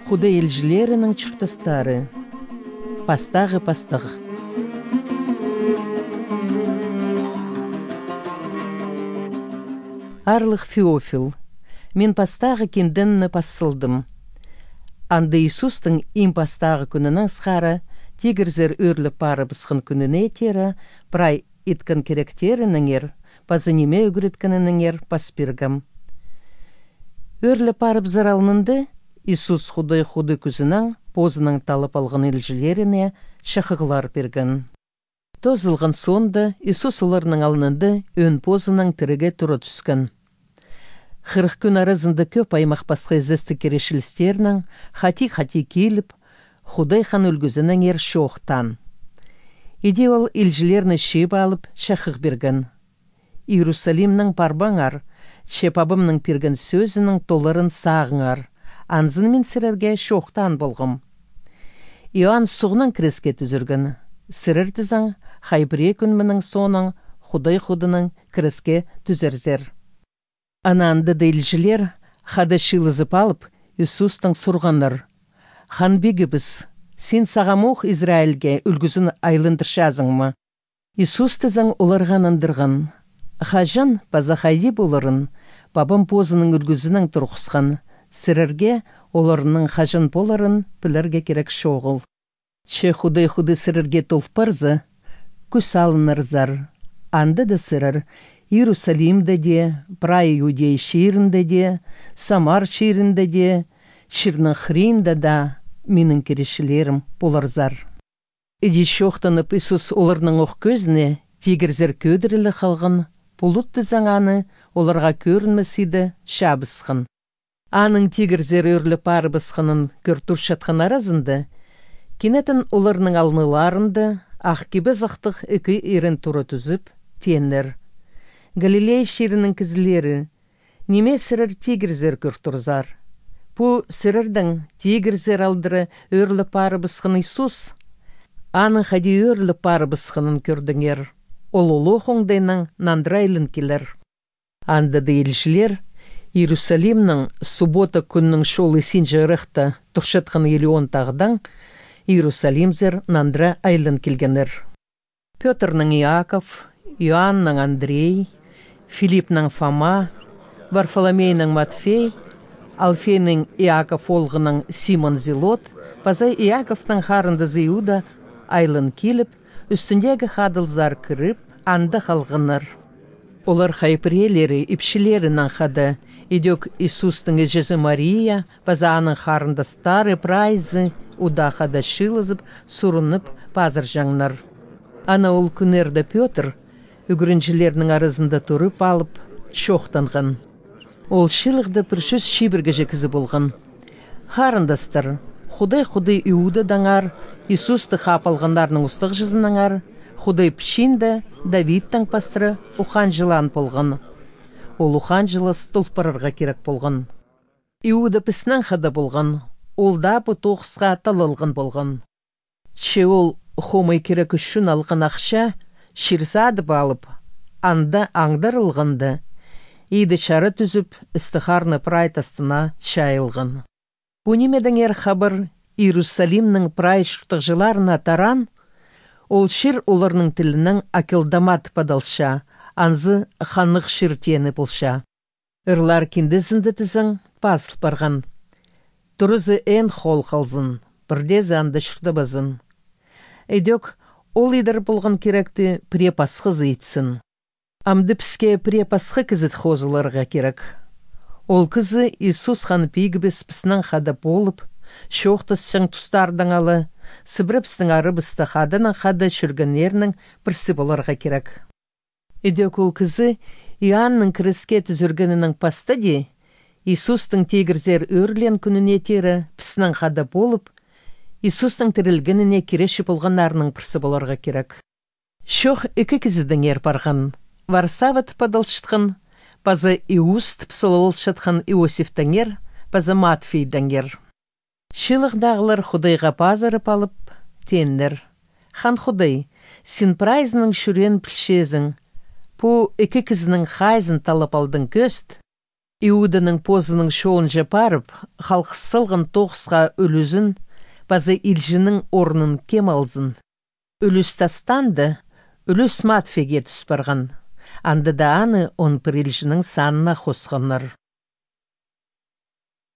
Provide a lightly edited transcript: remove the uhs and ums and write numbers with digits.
Худы елжилерінің чұртыстары. Пастағы. Арлық Феофил. Мен пастағы кендінні пассылдым. Анды Иисустың им пастағы күнінің сқары, тегірзер өрлі пары бысқын күніне тері, прай иткін керектерініңер, пазыниме үгіреткінініңер паспиргам. Өрлі пары бзаралынынды, Иисус худы күзінің, позының талып алғын елжилеріне шақығылар берген. Тозылған сонда Иисус оларының алынынды өн позының тіріге тұры түскен. 40 күн арызында көп аймақ басқа езесті керешілістерінің хати келіп, худай хан үлгізінің ер шоқтан. Иде ол елжилеріні шеп алып шақық берген. Иерусалимнің парбаңар, шепабымның перген сөзінің толарын сағыңар, анзын мен сірерге шоқтан болғым. Иоанн сұғынан креске түзірген. Сірер тізің хайбіре күнмінің соның худай худының креске түзерзер. Ананды дейлжилер хада шилызып алып, Иисустың сұрғаныр. Хан бегі сен сағамух Израильге үлгізін айлындыршазың ма? Иисус тізің оларған андырған. Хажан база хайди боларын, бабам позының үлгізінің тұрғысқан. Сірерге оларының хажан боларын білерге керек шоғыл. Че худай сірерге толпарзы, күс алынырзар. Анды да сірер Иерусалимде де, прай Иудей ширінде де, Самар ширінде де, ширның хринда да менің керешілерім боларзар. Иди шоқтанып Иисус оларның оқ көзіне тегірзер көдірілі қалғын, полутты заңаны оларға көрінмесіді шабысқын. Аның тегірзер өрлі пары бысқынын көртур шатқан аразынды, кенетін оларның алыныларынды ақкебе зақтық үкі ерін тұры түзіп, теннер. Галилей шерінің кізілері, неме сірір тегірзер көртурзар. Пу сірірдің тегірзер алдыры өрлі пары бысқын Иисус. Аны хади өрлі пары бысқынын көрдіңер. Ол олу хоңдайның нандрайлын келер. Анды дейлшілер, Иерусалимның суббота күннің шолы синжі ұрықты тұршатқан елуон тағдан Иерусалимзер нандра айлын келгенер. Петрның Иаков, Иоанның Андрей, Филиппның Фома, Варфоломейның Матфей, Алфейның Иаков олғының Симон Зелот, базай Иаковның харындызы Иуда айлын келіп, үстіндегі хадылзар кіріп, анды қалғыныр. Олар хайпірелері, ипшілерінің хады, идек Иисустың ежезі Мария, базаның харындастары прайзы, уда хада шылызып, сұрынып, пазыр жаңнар. Ана ол күнерді Петр, үгірінжілерінің арызында тұрып алып, шоқтанған. Ол шылықты піршіз шибірге жекізі болған. Харындастар, худай Иуда даңар, Иисусты қапалғандарының ұстық жызынаңар, худай пшинді Давидтың пастыры ухан жылан болған. Ол ухан жылы столпарырға керек болған. Иуда піснің қада болған, ол да бұ тоқысқа талылған болған. Че ол хомай керек үшін алған ақша, ширсады балып, анда аңдарылғанды, иді шары түзіп, істіхарны прайтастына шайылған. Бұ немедің ер хабар Иерусалимның прай шұртықжыларына таран, ол шыр оларның тілінің акылдамат падалша, анзы ханық шыртені болша. Ырлар кендізінді тізің пасыл барған. Тұрызы ән қол қалзын, бірдезі анды шұрдабазын. Эдек ол идір болған керекті препасқы зейтсін. Амды піске препасқы кізіт хозыларға керек. Ол кізі Иисус хан пейгібіс піснің хада болып, шоқтысшың тұстардың алы, сібіріпстің арыбысты хадының хада шүргенерінің бірсі боларға керек. Эдек ол кізі Иоанның кіріске түзіргенінің пасты де, Иисустың тегірзер өрлен күніне тері піснің хада болып, Иисустың тірілгеніне кереші болғанарының пірсі боларға керек. Шоқ екі кізідің ер барған. Варсават падалшытқын, базы Иуст псололшытқын Иосифтің ер, базы Матфейдің ер. Шылықдағылар худайға пазарып алып, теннер. Хан худай, сен прайзының шүрен пілшезің, пу екі кізінің хайзын талап алдың көст. Иуданың позының шоғынжа парып, халқысылғын тоғысқа өлізін, базы илжінің орнын кем алзын. Өліс тастанды, өліс матфеге түс барған. Андыда аны он бір илжінің санына қосқаныр.